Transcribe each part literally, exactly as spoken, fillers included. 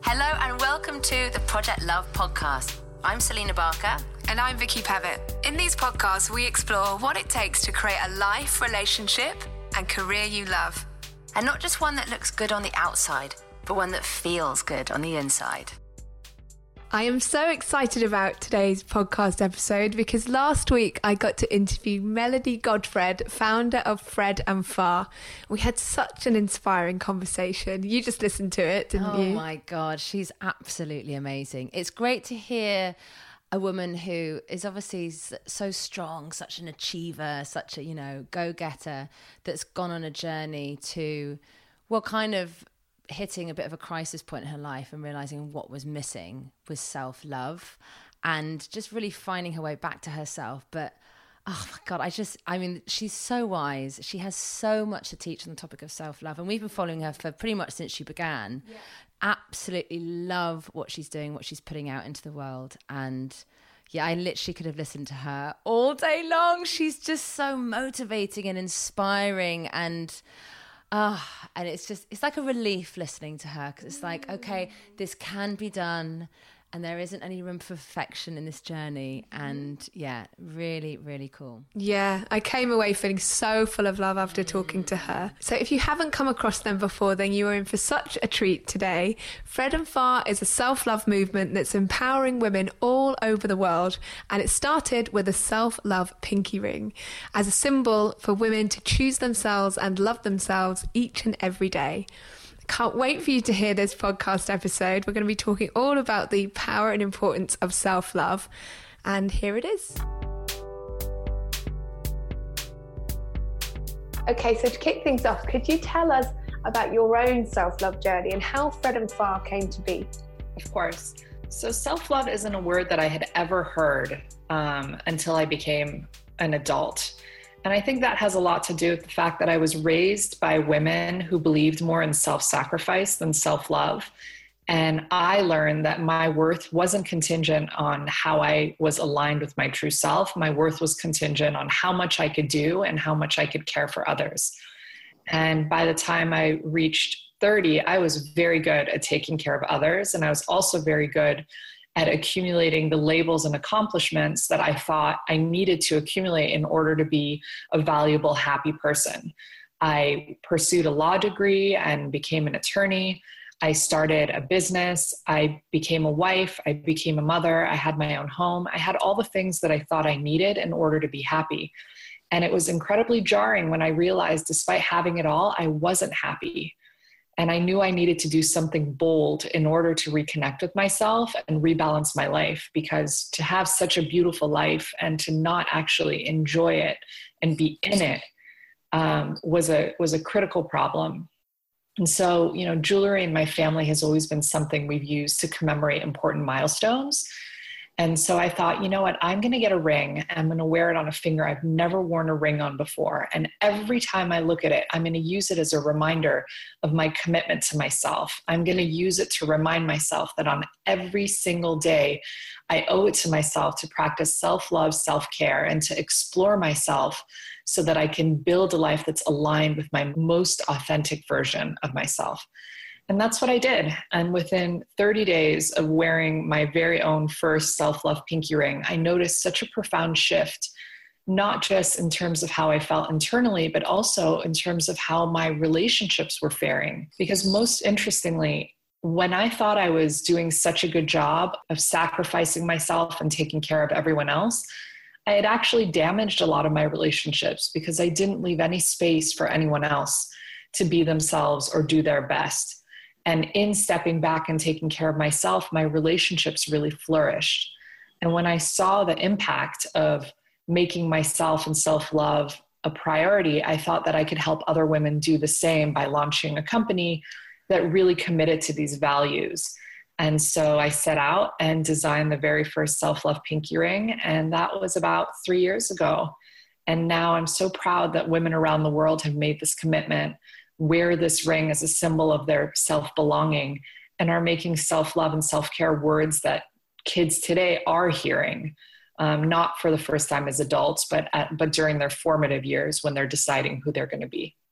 Hello and welcome to the Project Love podcast. I'm Selena Barker. And I'm Vicky Pavitt. In these podcasts, we explore what it takes to create a life, relationship, and career you love. And not just one that looks good on the outside, but one that feels good on the inside. I am so excited about today's podcast episode because last week I got to interview Melody Godfred, founder of Fred and Far. We had such an inspiring conversation. You just listened to it, didn't oh you? Oh my God, she's absolutely amazing. It's great to hear a woman who is obviously so strong, such an achiever, such a, you know, go-getter, that's gone on a journey to, well, kind of hitting a bit of a crisis point in her life and realizing what was missing was self-love and just really finding her way back to herself. But oh my God, I just, I mean, she's so wise. She has so much to teach on the topic of self-love. And we've been following her for pretty much since she began. Yeah. Absolutely love what she's doing, what she's putting out into the world. And yeah, I literally could have listened to her all day long. She's just so motivating and inspiring, and ah, uh, and it's just, it's like a relief listening to her, because it's like, okay, this can be done, and there isn't any room for perfection in this journey. And yeah, really, really cool. Yeah, I came away feeling so full of love after talking to her. So if you haven't come across them before, then you are in for such a treat today. Fred and Far is a self-love movement that's empowering women all over the world. And it started with a self-love pinky ring as a symbol for women to choose themselves and love themselves each and every day. Can't wait for you to hear this podcast episode. We're going to be talking all about the power and importance of self-love. And here it is. Okay, so to kick things off, could you tell us about your own self-love journey and how Fred and Far came to be? Of course. So self-love isn't a word that I had ever heard um, until I became an adult. And I think that has a lot to do with the fact that I was raised by women who believed more in self-sacrifice than self-love. And I learned that my worth wasn't contingent on how I was aligned with my true self. My worth was contingent on how much I could do and how much I could care for others. And by the time I reached thirty, I was very good at taking care of others. And I was also very good at accumulating the labels and accomplishments that I thought I needed to accumulate in order to be a valuable, happy person. I pursued a law degree and became an attorney. I started a business. I became a wife. I became a mother. I had my own home. I had all the things that I thought I needed in order to be happy. And it was incredibly jarring when I realized, despite having it all, I wasn't happy. And I knew I needed to do something bold in order to reconnect with myself and rebalance my life, because to have such a beautiful life and to not actually enjoy it and be in it um, was a was a critical problem. And so, you know, jewelry in my family has always been something we've used to commemorate important milestones. And so I thought, you know what, I'm going to get a ring and I'm going to wear it on a finger I've never worn a ring on before. And every time I look at it, I'm going to use it as a reminder of my commitment to myself. I'm going to use it to remind myself that on every single day, I owe it to myself to practice self-love, self-care, and to explore myself so that I can build a life that's aligned with my most authentic version of myself. And that's what I did. And within thirty days of wearing my very own first self-love pinky ring, I noticed such a profound shift, not just in terms of how I felt internally, but also in terms of how my relationships were faring. Because most interestingly, when I thought I was doing such a good job of sacrificing myself and taking care of everyone else, I had actually damaged a lot of my relationships because I didn't leave any space for anyone else to be themselves or do their best. And in stepping back and taking care of myself, my relationships really flourished. And when I saw the impact of making myself and self-love a priority, I thought that I could help other women do the same by launching a company that really committed to these values. And so I set out and designed the very first self-love pinky ring. And that was about three years ago. And now I'm so proud that women around the world have made this commitment, wear this ring as a symbol of their self-belonging, and are making self-love and self-care words that kids today are hearing, um, not for the first time as adults, but at, but during their formative years when they're deciding who they're going to be.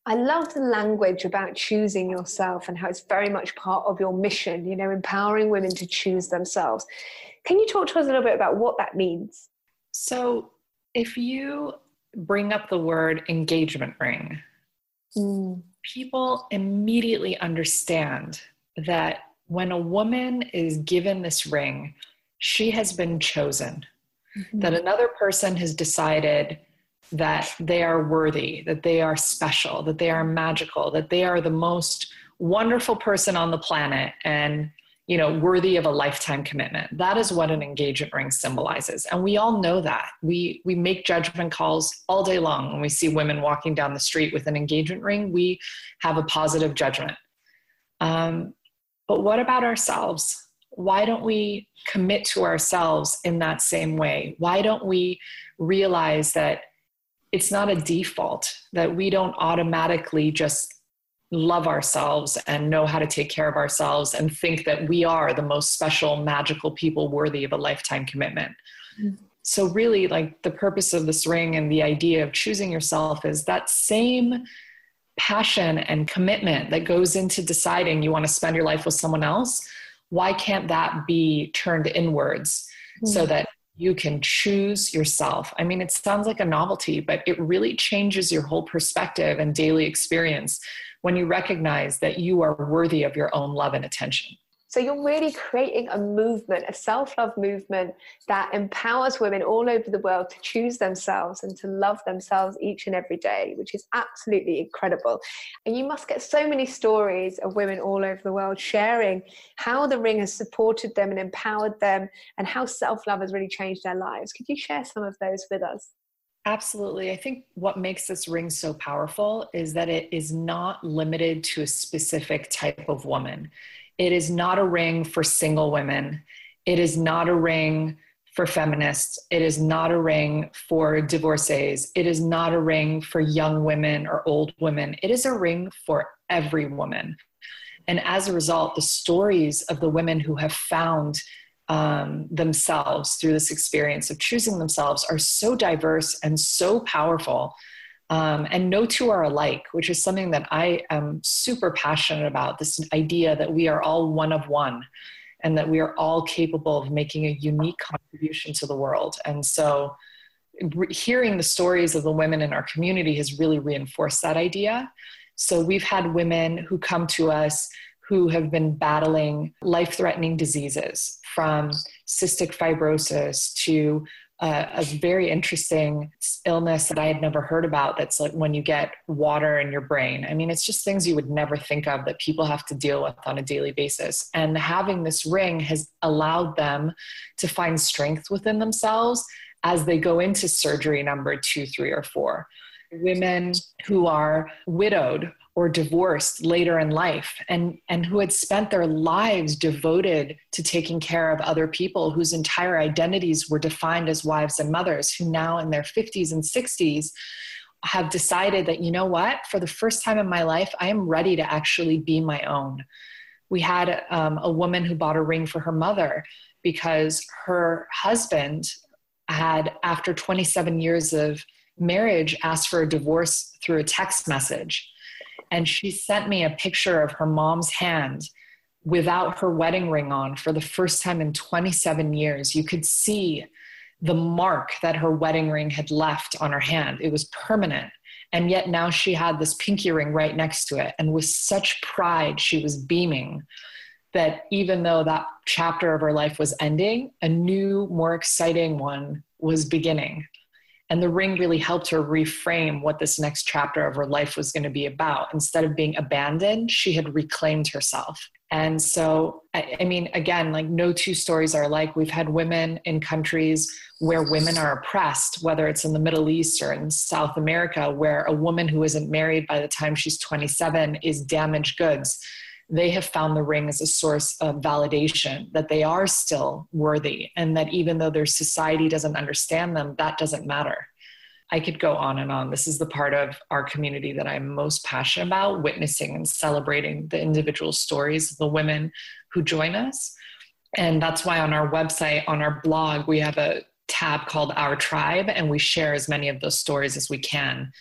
I love the language about choosing yourself and how it's very much part of your mission, you know, empowering women to choose themselves. Can you talk to us a little bit about what that means? So if you bring up the word engagement ring, mm. people immediately understand that when a woman is given this ring, she has been chosen, mm-hmm. that another person has decided that they are worthy, that they are special, that they are magical, that they are the most wonderful person on the planet and, you know, worthy of a lifetime commitment. That is what an engagement ring symbolizes. And we all know that. We we make judgment calls all day long. When we see women walking down the street with an engagement ring, we have a positive judgment. Um, but what about ourselves? Why don't we commit to ourselves in that same way? Why don't we realize that it's not a default, that we don't automatically just love ourselves and know how to take care of ourselves and think that we are the most special, magical people worthy of a lifetime commitment. Mm-hmm. So really, like, the purpose of this ring and the idea of choosing yourself is that same passion and commitment that goes into deciding you want to spend your life with someone else. Why can't that be turned inwards mm-hmm. so that you can choose yourself? I mean, it sounds like a novelty, but it really changes your whole perspective and daily experience when you recognize that you are worthy of your own love and attention. So you're really creating a movement, a self-love movement that empowers women all over the world to choose themselves and to love themselves each and every day, which is absolutely incredible. And you must get so many stories of women all over the world sharing how the ring has supported them and empowered them and how self-love has really changed their lives. Could you share some of those with us? Absolutely. I think what makes this ring so powerful is that it is not limited to a specific type of woman. It is not a ring for single women. It is not a ring for feminists. It is not a ring for divorcees. It is not a ring for young women or old women. It is a ring for every woman. And as a result, the stories of the women who have found um, themselves through this experience of choosing themselves are so diverse and so powerful. Um, and no two are alike, which is something that I am super passionate about, this idea that we are all one of one and that we are all capable of making a unique contribution to the world. And so re- hearing the stories of the women in our community has really reinforced that idea. So we've had women who come to us who have been battling life-threatening diseases, from cystic fibrosis to Uh, a very interesting illness that I had never heard about. That's like when you get water in your brain. I mean, it's just things you would never think of that people have to deal with on a daily basis. And having this ring has allowed them to find strength within themselves as they go into surgery number two, three, or four. Women who are widowed or divorced later in life and, and who had spent their lives devoted to taking care of other people whose entire identities were defined as wives and mothers, who now in their fifties and sixties have decided that, you know what, for the first time in my life, I am ready to actually be my own. We had um, a woman who bought a ring for her mother because her husband had, after twenty-seven years of marriage, asked for a divorce through a text message. And she sent me a picture of her mom's hand without her wedding ring on for the first time in twenty-seven years. You could see the mark that her wedding ring had left on her hand. It was permanent. And yet now she had this pinky ring right next to it. And with such pride, she was beaming that even though that chapter of her life was ending, a new, more exciting one was beginning. And the ring really helped her reframe what this next chapter of her life was going to be about. Instead of being abandoned, she had reclaimed herself. And so, I, I mean, again, like no two stories are alike. We've had women in countries where women are oppressed, whether it's in the Middle East or in South America, where a woman who isn't married by the time she's twenty-seven is damaged goods. They have found the ring as a source of validation that they are still worthy, and that even though their society doesn't understand them, that doesn't matter. I could go on and on. This is the part of our community that I'm most passionate about, witnessing and celebrating the individual stories of the women who join us. And that's why on our website, on our blog, we have a tab called Our Tribe, and we share as many of those stories as we can.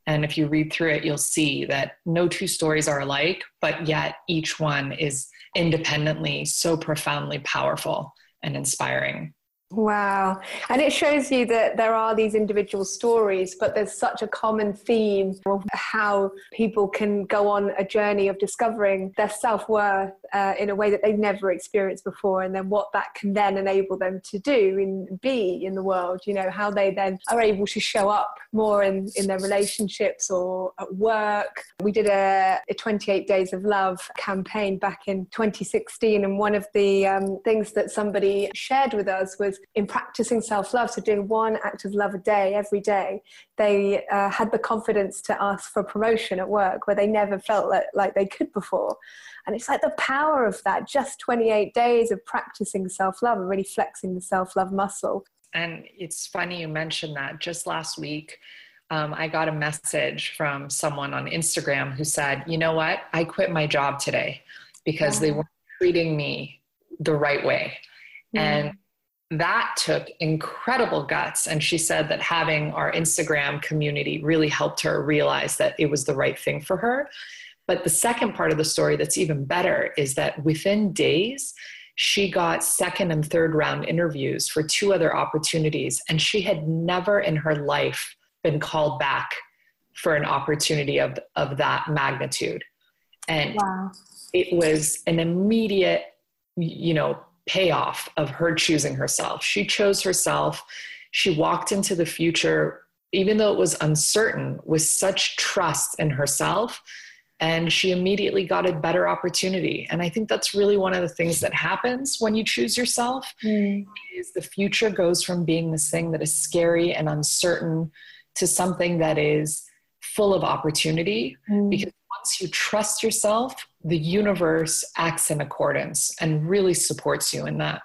And if you read through it, you'll see that no two stories are alike, but yet each one is independently so profoundly powerful and inspiring. Wow. And it shows you that there are these individual stories, but there's such a common theme of how people can go on a journey of discovering their self-worth uh, in a way that they've never experienced before, and then what that can then enable them to do and be in the world, you know, how they then are able to show up more in, in their relationships or at work. We did a, a twenty-eight Days of Love campaign back in twenty sixteen, and one of the um, things that somebody shared with us was in practicing self-love, so doing one act of love a day, every day, they uh, had the confidence to ask for promotion at work where they never felt like, like they could before. And it's like the power of that, just twenty-eight days of practicing self-love and really flexing the self-love muscle. And it's funny you mentioned that. Just last week, um, I got a message from someone on Instagram who said, you know what, I quit my job today because they weren't treating me the right way. Mm. And that took incredible guts. And she said that having our Instagram community really helped her realize that it was the right thing for her. But the second part of the story that's even better is that within days, she got second and third round interviews for two other opportunities. And she had never in her life been called back for an opportunity of, of that magnitude. And wow. It was an immediate, you know, payoff of her choosing herself. She chose herself. She walked into the future, even though it was uncertain, with such trust in herself. And she immediately got a better opportunity. And I think that's really one of the things that happens when you choose yourself, mm. is the future goes from being this thing that is scary and uncertain to something that is full of opportunity. Mm. Because once you trust yourself, the universe acts in accordance and really supports you in that.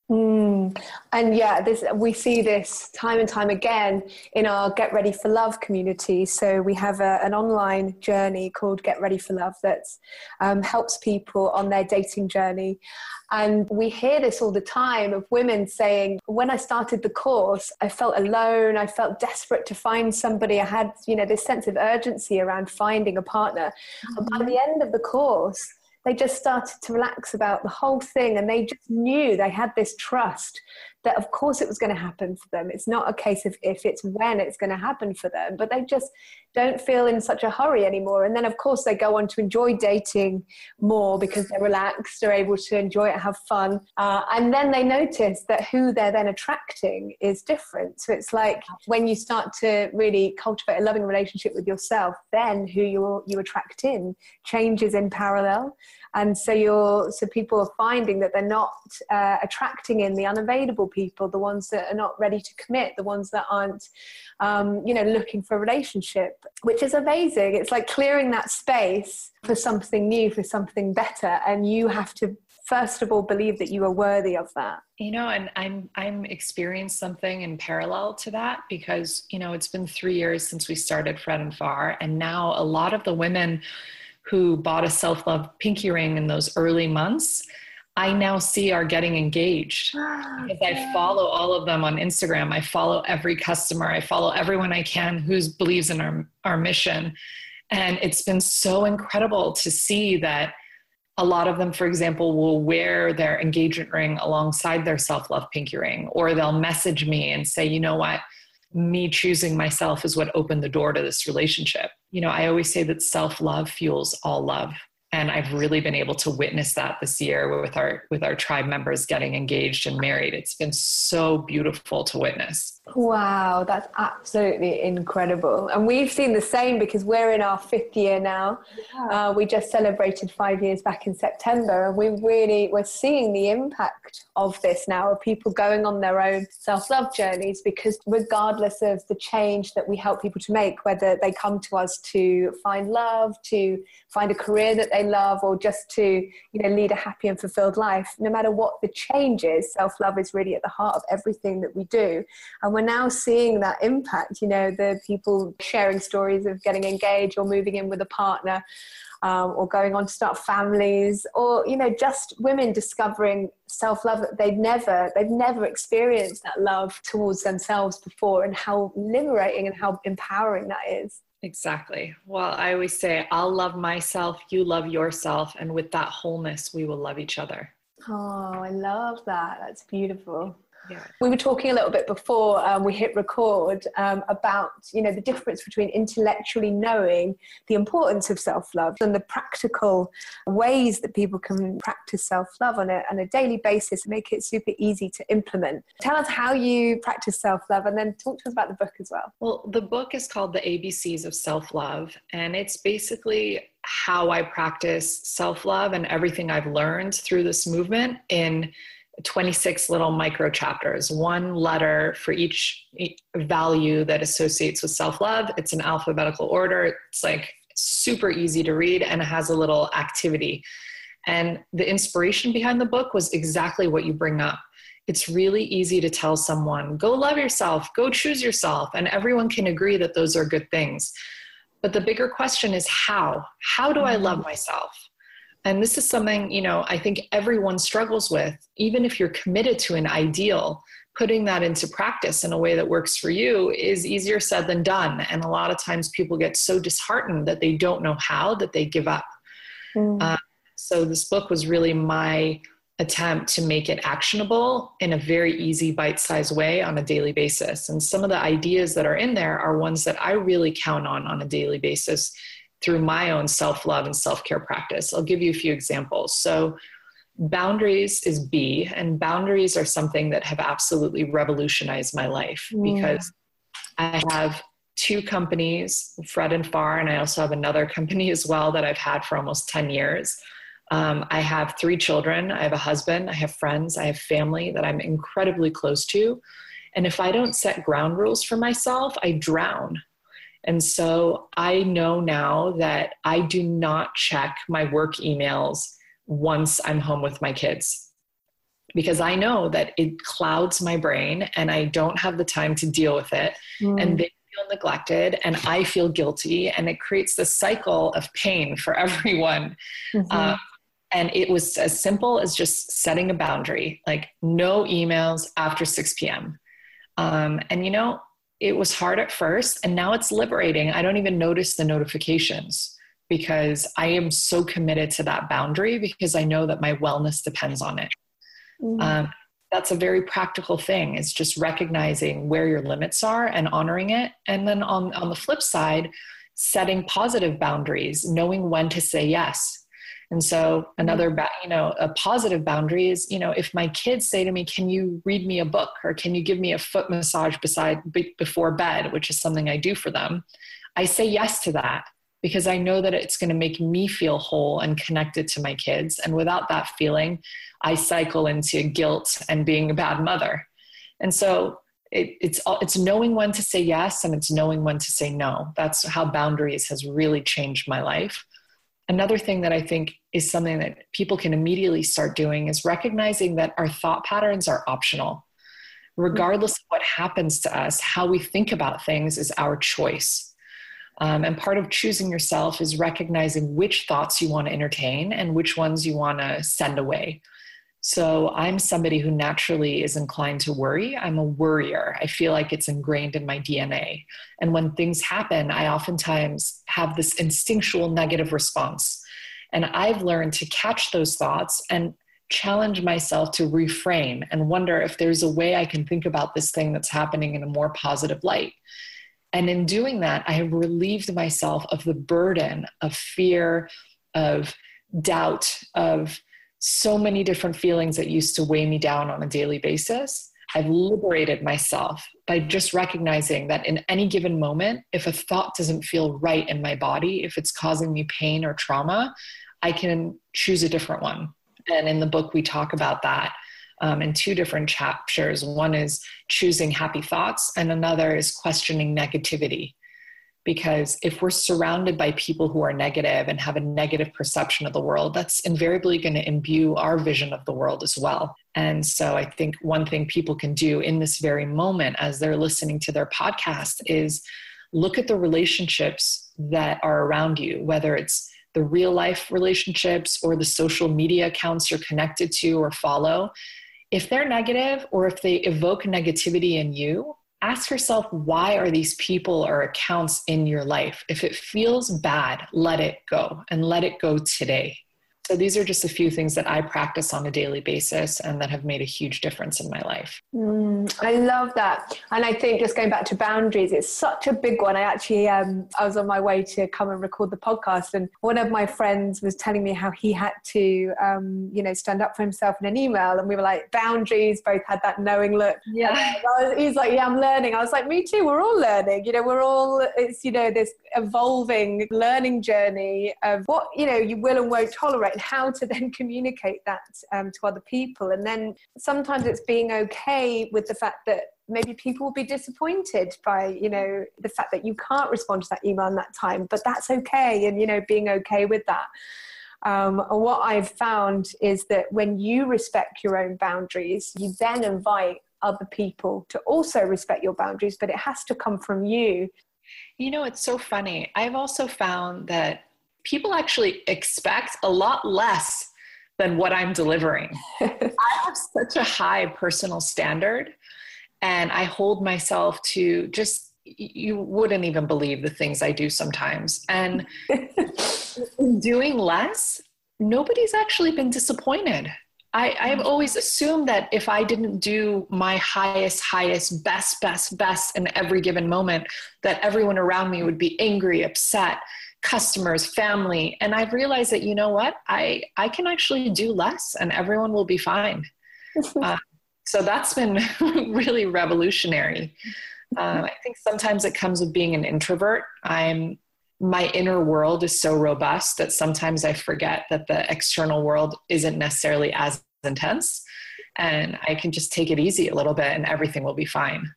Mm. And yeah, this, we see this time and time again in our Get Ready for Love community. So we have a, an online journey called Get Ready for Love that um, helps people on their dating journey. And we hear this all the time of women saying, when I started the course, I felt alone. I felt desperate to find somebody. I had, you know, this sense of urgency around finding a partner. Mm-hmm. And by the end of the course, they just started to relax about the whole thing, and they just knew they had this trust that of course it was going to happen for them. It's not a case of if, it's when it's going to happen for them, but they just don't feel in such a hurry anymore. And then of course they go on to enjoy dating more because they're relaxed, they're able to enjoy it, have fun. Uh, and then they notice that who they're then attracting is different. So it's like when you start to really cultivate a loving relationship with yourself, then who you you attract in changes in parallel. And so you're, so people are finding that they're not uh, attracting in the unavailable people, the ones that are not ready to commit, the ones that aren't, um, you know, looking for a relationship, which is amazing. It's like clearing that space for something new, for something better. And you have to, first of all, believe that you are worthy of that. You know, and I'm, I'm experiencing something in parallel to that because, you know, it's been three years since we started Fred and Far. And now a lot of the women who bought a self-love pinky ring in those early months, I now see are getting engaged because I follow all of them on Instagram. I follow every customer. I follow everyone I can who believes in our, our mission. And it's been so incredible to see that a lot of them, for example, will wear their engagement ring alongside their self-love pinky ring, or they'll message me and say, you know what, me choosing myself is what opened the door to this relationship. You know, I always say that self-love fuels all love. And I've really been able to witness that this year with our with our tribe members getting engaged and married. It's been so beautiful to witness. Wow, that's absolutely incredible. And we've seen the same because we're in our fifth year now. Yeah. Uh, we just celebrated five years back in September. And we really, we're seeing the impact of this now, of people going on their own self-love journeys, because regardless of the change that we help people to make, whether they come to us to find love, to find a career that they love, or just to, you know, lead a happy and fulfilled life, no matter what the change is, self-love is really at the heart of everything that we do. And we're now seeing that impact, you know, the people sharing stories of getting engaged or moving in with a partner. um, or going on to start families, or, you know, just women discovering self-love that they've never, they've never experienced that love towards themselves before, and how liberating and how empowering that is. Exactly. Well, I always say, I'll love myself, you love yourself, and with that wholeness, we will love each other. Oh, I love that. That's beautiful. Yeah. We were talking a little bit before um, we hit record um, about, you know, the difference between intellectually knowing the importance of self-love and the practical ways that people can practice self-love on a, on a daily basis, make it super easy to implement. Tell us how you practice self-love, and then talk to us about the book as well. Well, the book is called The A B Cs of Self-Love, and it's basically how I practice self-love and everything I've learned through this movement in twenty-six little micro chapters, one letter for each value that associates with self-love. It's in alphabetical order. It's like super easy to read, and it has a little activity. And the inspiration behind the book was exactly what you bring up. It's really easy to tell someone, go love yourself, go choose yourself. And everyone can agree that those are good things. But the bigger question is how? How do I love myself? And this is something, you know, I think everyone struggles with. Even if you're committed to an ideal, putting that into practice in a way that works for you is easier said than done. And a lot of times people get so disheartened that they don't know how, that they give up. Mm. Uh, so this book was really my attempt to make it actionable in a very easy, bite-sized way on a daily basis. And some of the ideas that are in there are ones that I really count on on a daily basis through my own self-love and self-care practice. I'll give you a few examples. So boundaries is B, and boundaries are something that have absolutely revolutionized my life mm. because I have two companies, Fred and Far, and I also have another company as well that I've had for almost ten years. Um, I have three children. I have a husband. I have friends. I have family that I'm incredibly close to. And if I don't set ground rules for myself, I drown. And so I know now that I do not check my work emails once I'm home with my kids, because I know that it clouds my brain and I don't have the time to deal with it. Mm. And they feel neglected and I feel guilty, and it creates this cycle of pain for everyone. Mm-hmm. Um, and it was as simple as just setting a boundary, like no emails after six p.m. Um, and you know, it was hard at first, and now it's liberating. I don't even notice the notifications because I am so committed to that boundary, because I know that my wellness depends on it. Mm-hmm. Um, that's a very practical thing. It's just recognizing where your limits are and honoring it. And then on, on the flip side, setting positive boundaries, knowing when to say yes. And so another, you know, a positive boundary is, you know, if my kids say to me, can you read me a book, or can you give me a foot massage beside, before bed, which is something I do for them, I say yes to that, because I know that it's going to make me feel whole and connected to my kids. And without that feeling, I cycle into guilt and being a bad mother. And so it, it's, it's knowing when to say yes, and it's knowing when to say no. That's how boundaries has really changed my life. Another thing that I think is something that people can immediately start doing is recognizing that our thought patterns are optional. Regardless of what happens to us, how we think about things is our choice. Um, and part of choosing yourself is recognizing which thoughts you want to entertain and which ones you want to send away. So I'm somebody who naturally is inclined to worry. I'm a worrier. I feel like it's ingrained in my D N A. And when things happen, I oftentimes have this instinctual negative response. And I've learned to catch those thoughts and challenge myself to reframe and wonder if there's a way I can think about this thing that's happening in a more positive light. And in doing that, I have relieved myself of the burden of fear, of doubt, of so many different feelings that used to weigh me down on a daily basis. I've liberated myself by just recognizing that in any given moment, if a thought doesn't feel right in my body, if it's causing me pain or trauma, I can choose a different one. And in the book, we talk about that um, in two different chapters. One is choosing happy thoughts, and another is questioning negativity. Because if we're surrounded by people who are negative and have a negative perception of the world, that's invariably going to imbue our vision of the world as well. And so I think one thing people can do in this very moment as they're listening to their podcast is look at the relationships that are around you, whether it's the real life relationships or the social media accounts you're connected to or follow, if they're negative or if they evoke negativity in you, ask yourself, why are these people or accounts in your life? If it feels bad, let it go and let it go today. So these are just a few things that I practice on a daily basis and that have made a huge difference in my life. Mm, I love that. And I think just going back to boundaries, it's such a big one. I actually, um, I was on my way to come and record the podcast, and one of my friends was telling me how he had to, um, you know, stand up for himself in an email. And we were like, boundaries, both had that knowing look. Yeah. Was, he's like, yeah, I'm learning. I was like, me too. We're all learning. You know, we're all, it's, you know, this evolving learning journey of what, you know, you will and won't tolerate, and how to then communicate that um, to other people. And then sometimes it's being okay with the fact that maybe people will be disappointed by, you know, the fact that you can't respond to that email in that time, but that's okay. And, you know, being okay with that. Um, and what I've found is that when you respect your own boundaries, you then invite other people to also respect your boundaries, but it has to come from you. You know, it's so funny. I've also found that people actually expect a lot less than what I'm delivering. I have such a high personal standard, and I hold myself to just, you wouldn't even believe the things I do sometimes. And doing less, nobody's actually been disappointed. I, I've always assumed that if I didn't do my highest, highest, best, best, best in every given moment, that everyone around me would be angry, upset, customers, family. And I've realized that, you know what, I, I can actually do less and everyone will be fine. uh, so that's been really revolutionary. Uh, I think sometimes it comes with being an introvert. I'm my inner world is so robust that sometimes I forget that the external world isn't necessarily as intense, and I can just take it easy a little bit and everything will be fine.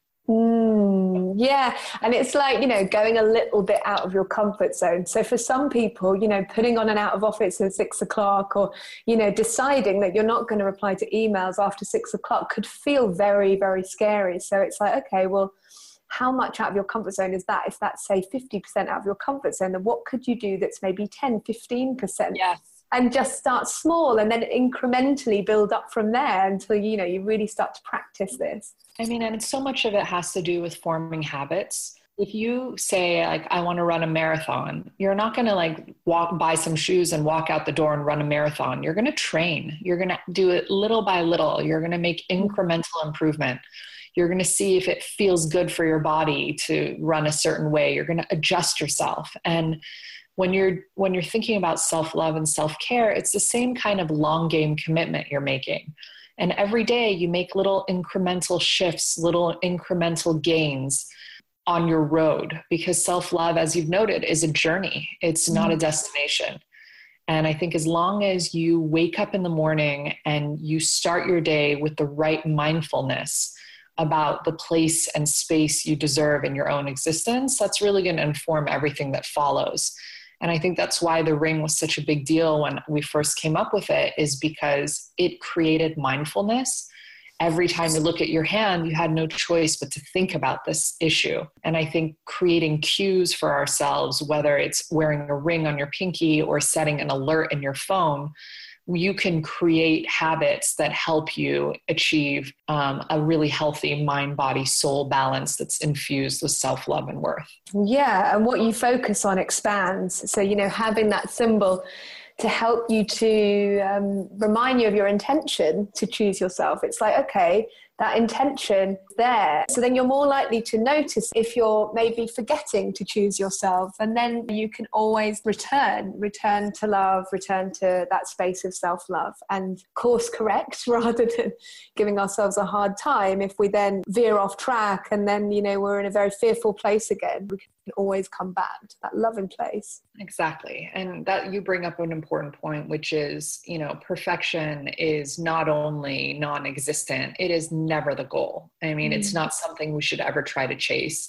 Mm, yeah. And it's like, you know, going a little bit out of your comfort zone. So for some people, you know, putting on an out of office at six o'clock or, you know, deciding that you're not going to reply to emails after six o'clock could feel very, very scary. So it's like, okay, well, how much out of your comfort zone is that? If that's, say, fifty percent out of your comfort zone, then what could you do that's maybe ten, fifteen percent? Yes. And just start small and then incrementally build up from there until, you know, you really start to practice this. I mean, and so much of it has to do with forming habits. If you say, like, I want to run a marathon, you're not going to like walk, buy some shoes and walk out the door and run a marathon. You're going to train. You're going to do it little by little. You're going to make incremental improvement. You're going to see if it feels good for your body to run a certain way. You're going to adjust yourself. And when you're, when you're thinking about self-love and self-care, it's the same kind of long game commitment you're making. And every day you make little incremental shifts, little incremental gains on your road, because self-love, as you've noted, is a journey. It's not a destination. And I think as long as you wake up in the morning and you start your day with the right mindfulness about the place and space you deserve in your own existence, that's really going to inform everything that follows. And I think that's why the ring was such a big deal when we first came up with it, is because it created mindfulness. Every time you look at your hand, you had no choice but to think about this issue. And I think creating cues for ourselves, whether it's wearing a ring on your pinky or setting an alert in your phone, you can create habits that help you achieve um, a really healthy mind, body, soul balance that's infused with self-love and worth. Yeah. And what you focus on expands. So, you know, having that symbol to help you to um, remind you of your intention to choose yourself. It's like, okay, that intention there. So then you're more likely to notice if you're maybe forgetting to choose yourself. And then you can always return, return to love, return to that space of self-love and course correct rather than giving ourselves a hard time. If we then veer off track and then, you know, we're in a very fearful place again, we can always come back to that loving place. Exactly. And that you bring up an important point, which is, you know, perfection is not only non-existent, it is never the goal. I mean, mm. it's not something we should ever try to chase.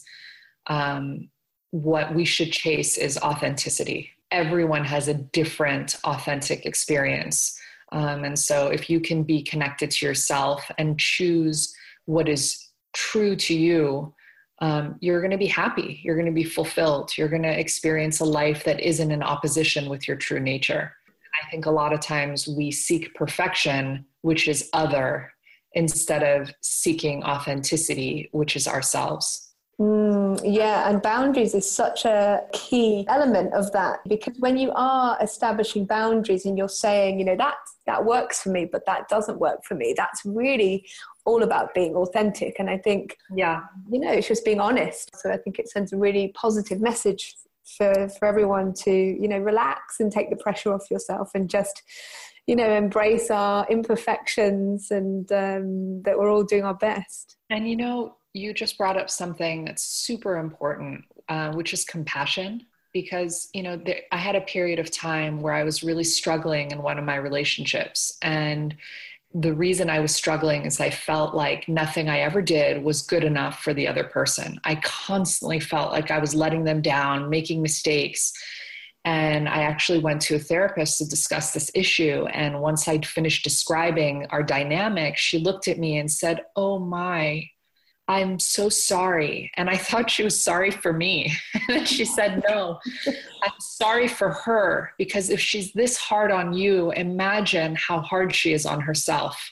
Um, what we should chase is authenticity. Everyone has a different authentic experience. Um, and so if you can be connected to yourself and choose what is true to you, um, you're going to be happy. You're going to be fulfilled. You're going to experience a life that isn't in opposition with your true nature. And I think a lot of times we seek perfection, which is other, instead of seeking authenticity, which is ourselves. Mm, yeah, and boundaries is such a key element of that, because when you are establishing boundaries and you're saying, you know, that that works for me, but that doesn't work for me, that's really all about being authentic. And I think, yeah, you know, it's just being honest. So I think it sends a really positive message for, for everyone to, you know, relax and take the pressure off yourself and just, you know, embrace our imperfections and um, that we're all doing our best. And, you know, you just brought up something that's super important, uh, which is compassion. Because, you know, there, I had a period of time where I was really struggling in one of my relationships. And the reason I was struggling is I felt like nothing I ever did was good enough for the other person. I constantly felt like I was letting them down, making mistakes. And I actually went to a therapist to discuss this issue. And once I'd finished describing our dynamic, she looked at me and said, "Oh my, I'm so sorry." And I thought she was sorry for me. And she said, "No, I'm sorry for her, because if she's this hard on you, imagine how hard she is on herself."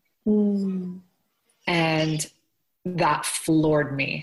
Mm. And that floored me,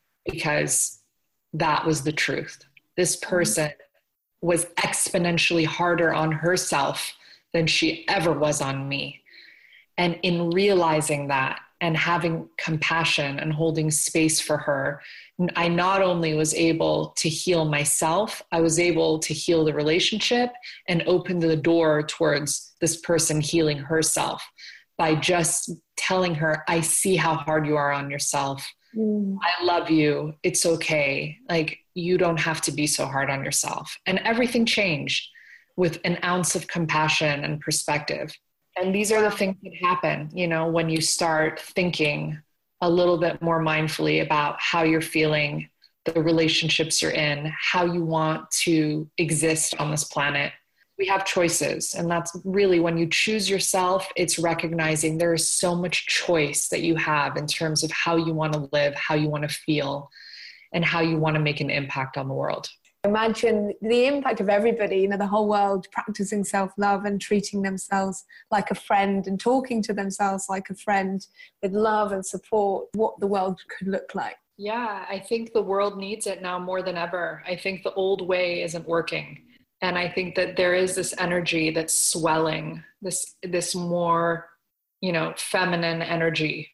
because that was the truth. This person was exponentially harder on herself than she ever was on me. And in realizing that, and having compassion and holding space for her, I not only was able to heal myself, I was able to heal the relationship and open the door towards this person healing herself by just telling her, "I see how hard you are on yourself. Mm. I love you. It's okay. Like, you don't have to be so hard on yourself." And everything changed with an ounce of compassion and perspective. And these are the things that happen, you know, when you start thinking a little bit more mindfully about how you're feeling, the relationships you're in, how you want to exist on this planet. We have choices. And that's really, when you choose yourself, it's recognizing there is so much choice that you have in terms of how you want to live, how you want to feel, and how you want to make an impact on the world. Imagine the impact of everybody, you know, the whole world practicing self-love and treating themselves like a friend and talking to themselves like a friend with love and support, what the world could look like. Yeah, I think the world needs it now more than ever. I think the old way isn't working. And I think that there is this energy that's swelling, this, this more, you know, feminine energy.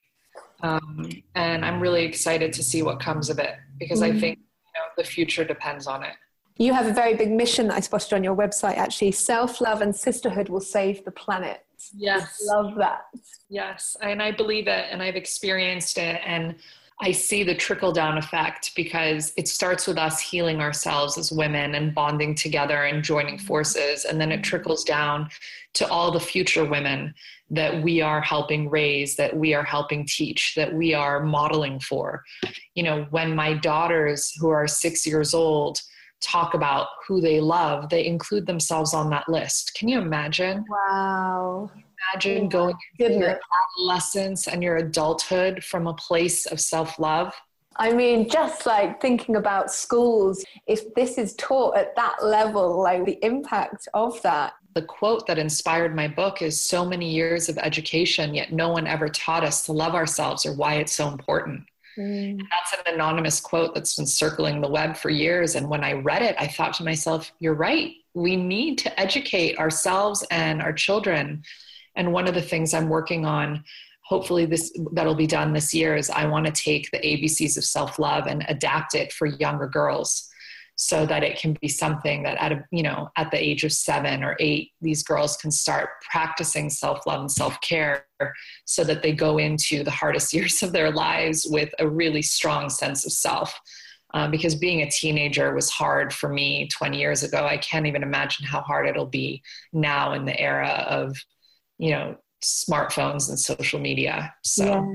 Um, and I'm really excited to see what comes of it, because mm. I think, you know, the future depends on it. You have a very big mission that I spotted on your website, actually. Self-love and sisterhood will save the planet. Yes. Love that. Yes. And I believe it, and I've experienced it. And I see the trickle-down effect, because it starts with us healing ourselves as women and bonding together and joining forces. And then it trickles down to all the future women that we are helping raise, that we are helping teach, that we are modeling for. You know, when my daughters, who are six years old, talk about who they love, they include themselves on that list. Can you imagine? Wow. Imagine oh going into your adolescence and your adulthood from a place of self-love. I mean, just like thinking about schools, if this is taught at that level, like the impact of that. The quote that inspired my book is, "So many years of education, yet no one ever taught us to love ourselves or why it's so important." Mm. That's an anonymous quote that's been circling the web for years. And when I read it, I thought to myself, you're right. We need to educate ourselves and our children. And one of the things I'm working on, hopefully this that'll be done this year, is I want to take the A B Cs of self-love and adapt it for younger girls, so that it can be something that at a, you know, at the age of seven or eight, these girls can start practicing self-love and self-care, so that they go into the hardest years of their lives with a really strong sense of self. Um, because being a teenager was hard for me twenty years ago. I can't even imagine how hard it'll be now in the era of, you know, smartphones and social media. So. Yeah.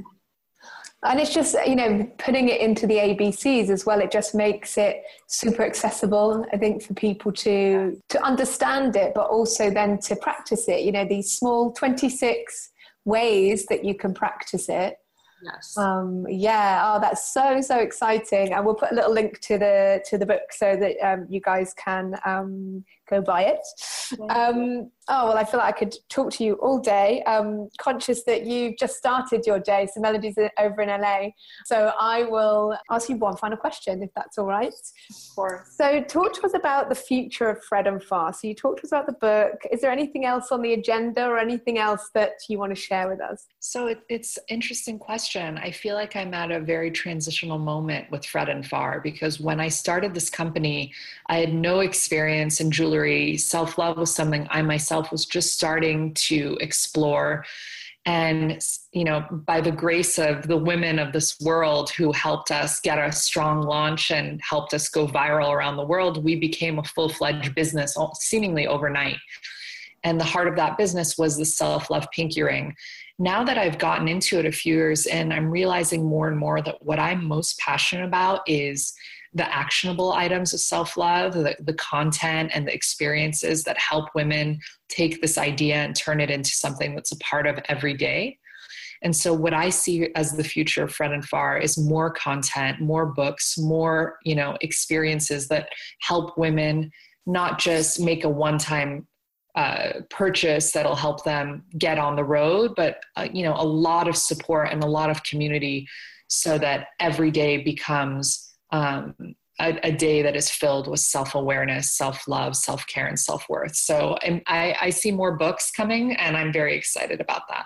And it's just, you know, putting it into the A B Cs as well, it just makes it super accessible, I think, for people to to understand it, but also then to practice it. You know, these small twenty-six ways that you can practice it. Yes. Um, yeah. Oh, that's so, so exciting. And we'll put a little link to the, to the book so that um, you guys can um, go buy it. Um, oh, well, I feel like I could talk to you all day. Um, conscious that you've just started your day. So Melody's over in L A. So I will ask you one final question, if that's all right. Of course. So talk to us about the future of Fred and Far. So you talked to us about the book. Is there anything else on the agenda or anything else that you want to share with us? So it, it's an interesting question. I feel like I'm at a very transitional moment with Fred and Far, because when I started this company, I had no experience in jewelry. Self-love was something I myself was just starting to explore. And, you know, by the grace of the women of this world who helped us get a strong launch and helped us go viral around the world, we became a full-fledged business seemingly overnight. And the heart of that business was the Self-Love Pinky Ring. Now that I've gotten into it a few years in, I'm realizing more and more that what I'm most passionate about is the actionable items of self-love, the, the content and the experiences that help women take this idea and turn it into something that's a part of every day. And so what I see as the future of Fred and Far is more content, more books, more, you know, experiences that help women not just make a one-time uh, purchase that'll help them get on the road, but, uh, you know, a lot of support and a lot of community so that every day becomes um, a, a day that is filled with self-awareness, self-love, self-care, and self-worth. So um, I, I see more books coming, and I'm very excited about that.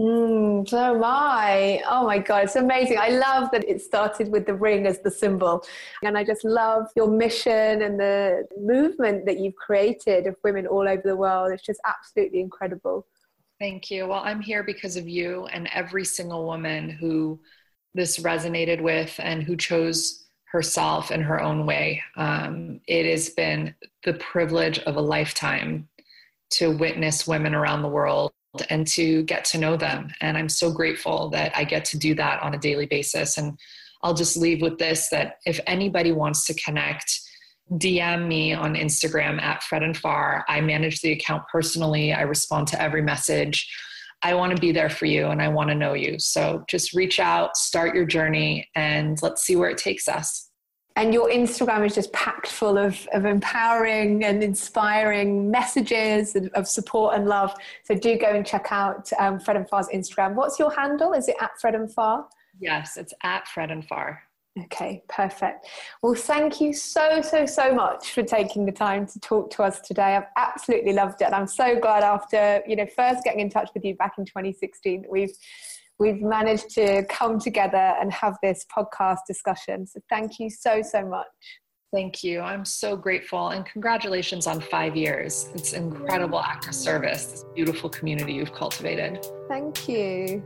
Mm, so am I. Oh my God, it's amazing. I love that it started with the ring as the symbol. And I just love your mission and the movement that you've created of women all over the world. It's just absolutely incredible. Thank you. Well, I'm here because of you and every single woman who this resonated with and who chose herself in her own way. Um, it has been the privilege of a lifetime to witness women around the world and to get to know them. And I'm so grateful that I get to do that on a daily basis. And I'll just leave with this, that if anybody wants to connect, D M me on Instagram at Fred and Far. I manage the account personally. I respond to every message. I want to be there for you and I want to know you. So just reach out, start your journey, and let's see where it takes us. And your Instagram is just packed full of, of empowering and inspiring messages of, of support and love. So do go and check out um, Fred and Far's Instagram. What's your handle? Is it at Fred and Far? Yes, it's at Fred and Far. Okay, perfect. Well, thank you so, so, so much for taking the time to talk to us today. I've absolutely loved it. And I'm so glad after, you know, first getting in touch with you back in twenty sixteen, that we've we've managed to come together and have this podcast discussion. So thank you so, so much. Thank you. I'm so grateful. And congratulations on five years. It's an incredible act of service, this beautiful community you've cultivated. Thank you.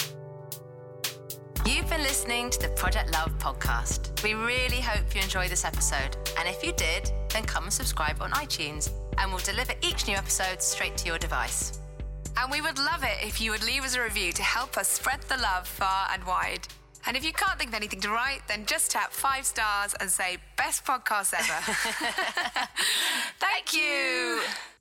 You've been listening to the Project Love podcast. We really hope you enjoyed this episode. And if you did, then come and subscribe on iTunes, and we'll deliver each new episode straight to your device. And we would love it if you would leave us a review to help us spread the love far and wide. And if you can't think of anything to write, then just tap five stars and say, best podcast ever. Thank you.